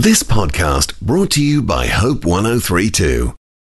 This podcast brought to you by Hope 103.2.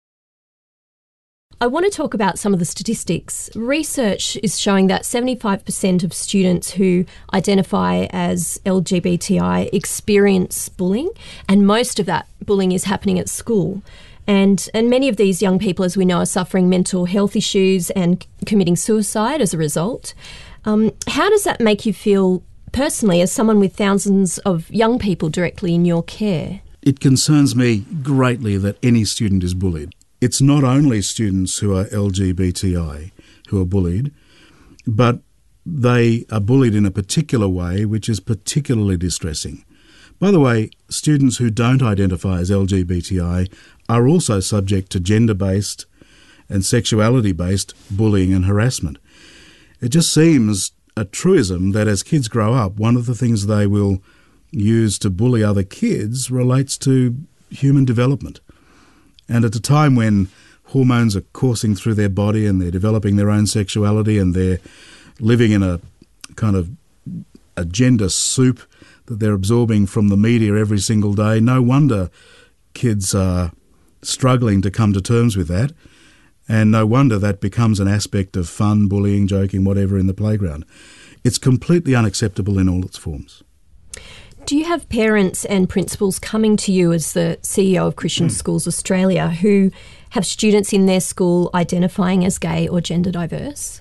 I want to talk about some of the statistics. Research is showing that 75% of students who identify as LGBTI experience bullying, and most of that bullying is happening at school. And many of these young people, as we know, are suffering mental health issues and committing suicide as a result. How does that make you feel personally, as someone with thousands of young people directly in your care? It concerns me greatly that any student is bullied. It's not only students who are LGBTI who are bullied, but they are bullied in a particular way which is particularly distressing. By the way, students who don't identify as LGBTI are also subject to gender-based and sexuality-based bullying and harassment. It just seems a truism that as kids grow up, one of the things they will use to bully other kids relates to human development. And at a time when hormones are coursing through their body and they're developing their own sexuality and they're living in a kind of a gender soup that they're absorbing from the media every single day, no wonder kids are struggling to come to terms with that. And no wonder that becomes an aspect of fun, bullying, joking, whatever in the playground. It's completely unacceptable in all its forms. Do you have parents and principals coming to you as the CEO of Christian Schools Australia who have students in their school identifying as gay or gender diverse?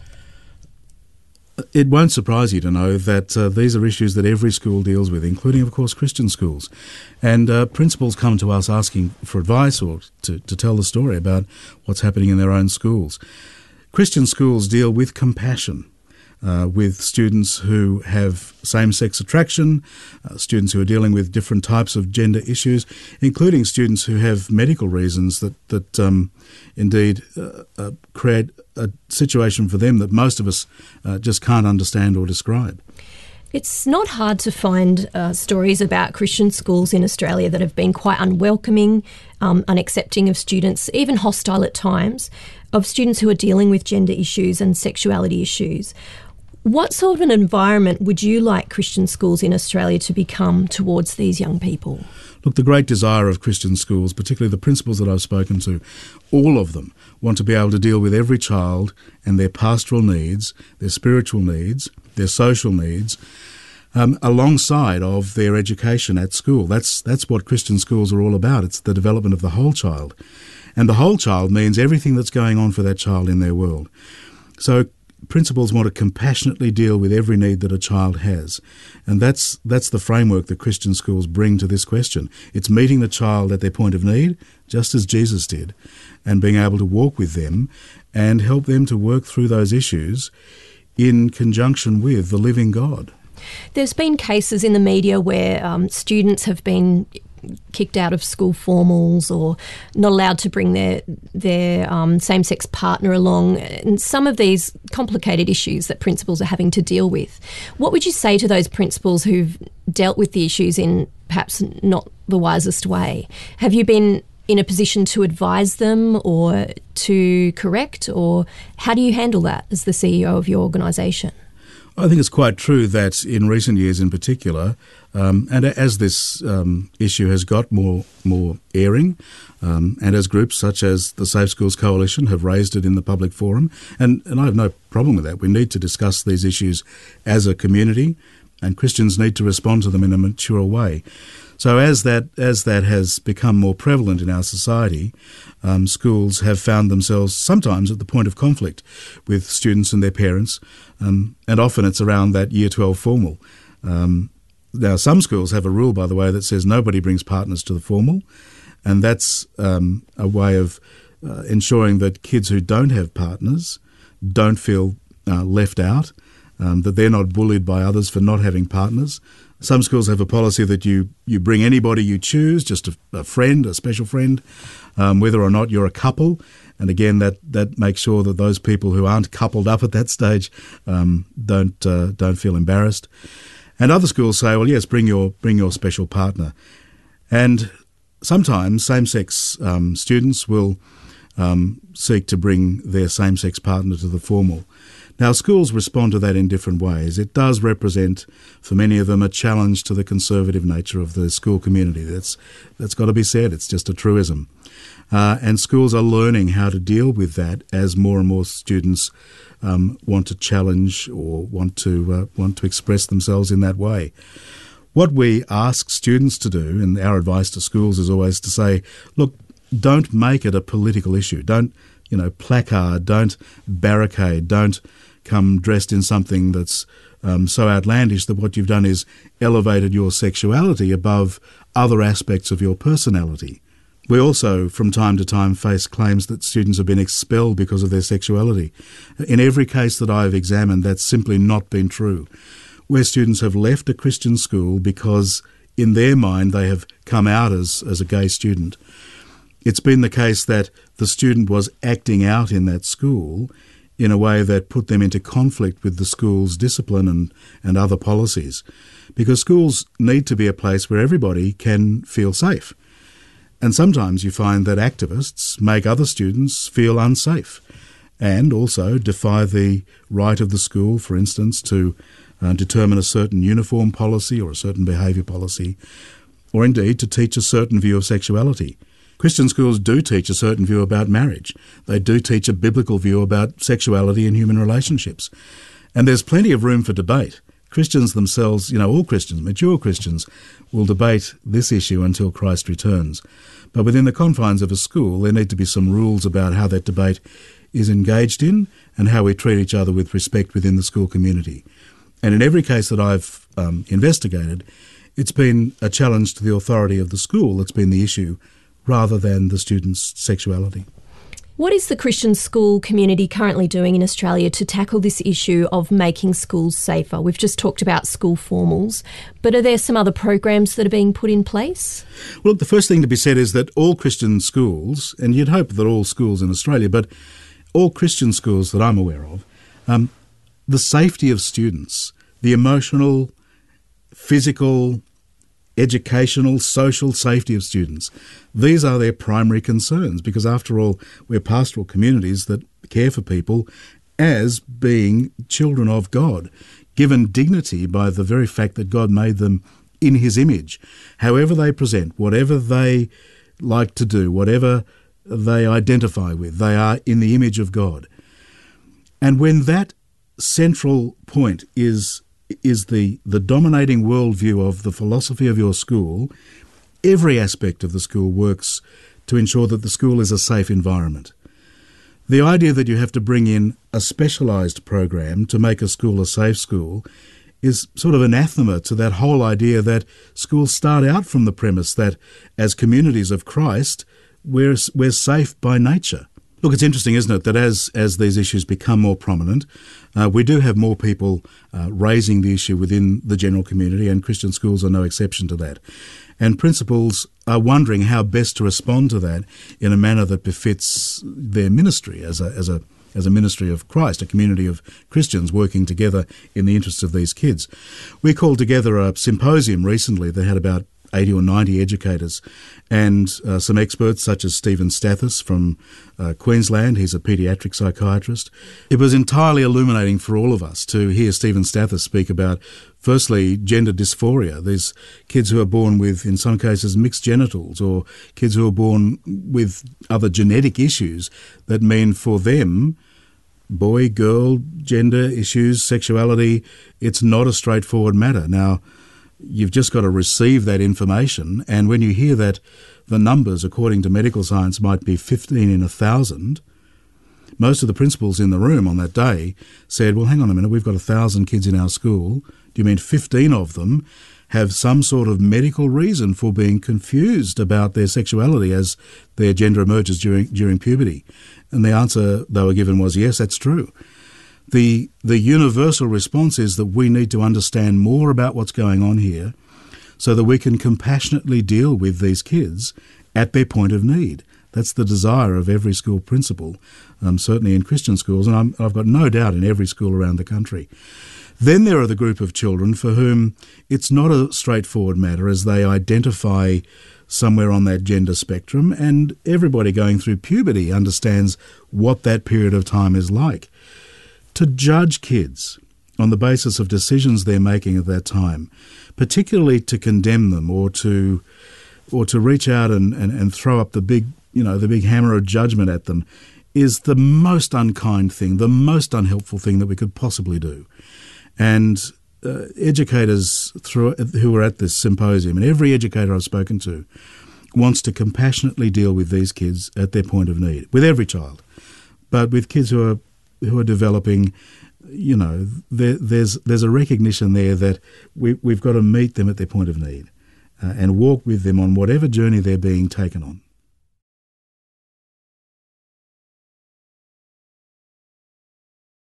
It won't surprise you to know that these are issues that every school deals with, including, of course, Christian schools. And principals come to us asking for advice or to tell the story about what's happening in their own schools. Christian schools deal with compassion, with students who have same-sex attraction, students who are dealing with different types of gender issues, including students who have medical reasons that indeed create a situation for them that most of us just can't understand or describe. It's not hard to find stories about Christian schools in Australia that have been quite unwelcoming, unaccepting of students, even hostile at times, of students who are dealing with gender issues and sexuality issues. What sort of an environment would you like Christian schools in Australia to become towards these young people? Look, the great desire of Christian schools, particularly the principals that I've spoken to, all of them want to be able to deal with every child and their pastoral needs, their spiritual needs, their social needs, alongside of their education at school. That's what Christian schools are all about. It's the development of the whole child. And the whole child means everything that's going on for that child in their world. So principals want to compassionately deal with every need that a child has. And that's the framework that Christian schools bring to this question. It's meeting the child at their point of need, just as Jesus did, and being able to walk with them and help them to work through those issues in conjunction with the living God. There's been cases in the media where students have been kicked out of school formals or not allowed to bring their same-sex partner along, and some of these complicated issues that principals are having to deal with. What would you say to those principals who've dealt with the issues in perhaps not the wisest way? Have you been in a position to advise them or to correct, or how do you handle that as the CEO of your organisation? I think it's quite true that in recent years in particular, and as this issue has got more airing, and as groups such as the Safe Schools Coalition have raised it in the public forum, and I have no problem with that. We need to discuss these issues as a community, and Christians need to respond to them in a mature way. So as that has become more prevalent in our society, schools have found themselves sometimes at the point of conflict with students and their parents, and often it's around that Year 12 formal. Now, some schools have a rule, by the way, that says nobody brings partners to the formal, and that's a way of ensuring that kids who don't have partners don't feel left out, that they're not bullied by others for not having partners. Some schools have a policy that you bring anybody you choose, just a friend, a special friend, whether or not you're a couple. And again, that makes sure that those people who aren't coupled up at that stage don't feel embarrassed. And other schools say, well, yes, bring your special partner. And sometimes same-sex students will seek to bring their same-sex partner to the formal. Now, schools respond to that in different ways. It does represent, for many of them, a challenge to the conservative nature of the school community. That's got to be said. It's just a truism. And schools are learning how to deal with that as more and more students want to challenge or want to express themselves in that way. What we ask students to do, and our advice to schools is always to say, look, don't make it a political issue. Don't, placard, don't barricade, don't come dressed in something that's so outlandish that what you've done is elevated your sexuality above other aspects of your personality. We also, from time to time, face claims that students have been expelled because of their sexuality. In every case that I've examined, that's simply not been true. Where students have left a Christian school because, in their mind, they have come out as a gay student, it's been the case that the student was acting out in that school in a way that put them into conflict with the school's discipline and other policies. Because schools need to be a place where everybody can feel safe. And sometimes you find that activists make other students feel unsafe and also defy the right of the school, for instance, to determine a certain uniform policy or a certain behaviour policy, or indeed to teach a certain view of sexuality. Christian schools do teach a certain view about marriage. They do teach a biblical view about sexuality and human relationships. And there's plenty of room for debate. Christians themselves, all Christians, mature Christians, will debate this issue until Christ returns. But within the confines of a school, there need to be some rules about how that debate is engaged in and how we treat each other with respect within the school community. And in every case that I've investigated, it's been a challenge to the authority of the school that's been the issue, rather than the student's sexuality. What is the Christian school community currently doing in Australia to tackle this issue of making schools safer? We've just talked about school formals, but are there some other programs that are being put in place? Well, the first thing to be said is that all Christian schools, and you'd hope that all schools in Australia, but all Christian schools that I'm aware of, the safety of students, the emotional, physical, educational, social safety of students. These are their primary concerns because, after all, we're pastoral communities that care for people as being children of God, given dignity by the very fact that God made them in his image. However they present, whatever they like to do, whatever they identify with, they are in the image of God. And when that central point is the dominating worldview of the philosophy of your school, every aspect of the school works to ensure that the school is a safe environment. The idea that you have to bring in a specialised program to make a school a safe school is sort of anathema to that whole idea that schools start out from the premise that as communities of Christ, we're safe by nature. Look, it's interesting, isn't it, that as these issues become more prominent, we do have more people raising the issue within the general community, and Christian schools are no exception to that. And principals are wondering how best to respond to that in a manner that befits their ministry as a ministry of Christ, a community of Christians working together in the interests of these kids. We called together a symposium recently that had about 80 or 90 educators and some experts such as Stephen Stathis from Queensland. He's a paediatric psychiatrist. It was entirely illuminating for all of us to hear Stephen Stathis speak about, firstly, gender dysphoria. These kids who are born with, in some cases, mixed genitals, or kids who are born with other genetic issues that mean for them, boy, girl, gender issues, sexuality, it's not a straightforward matter. Now, you've just got to receive that information, and when you hear that the numbers, according to medical science, might be 15 in 1,000, most of the principals in the room on that day said, well, hang on a minute, we've got 1,000 kids in our school. Do you mean 15 of them have some sort of medical reason for being confused about their sexuality as their gender emerges during puberty? And the answer they were given was, yes, that's true. The universal response is that we need to understand more about what's going on here so that we can compassionately deal with these kids at their point of need. That's the desire of every school principal, certainly in Christian schools, and I've got no doubt in every school around the country. Then there are the group of children for whom it's not a straightforward matter as they identify somewhere on that gender spectrum, and everybody going through puberty understands what that period of time is like. to judge kids on the basis of decisions they're making at that time, particularly to condemn them or to reach out and throw up the big hammer of judgment at them, is the most unkind thing, the most unhelpful thing that we could possibly do. And educators who were at this symposium, and every educator I've spoken to, wants to compassionately deal with these kids at their point of need, with every child. But with kids who are developing, there's a recognition there that we've got to meet them at their point of need and walk with them on whatever journey they're being taken on.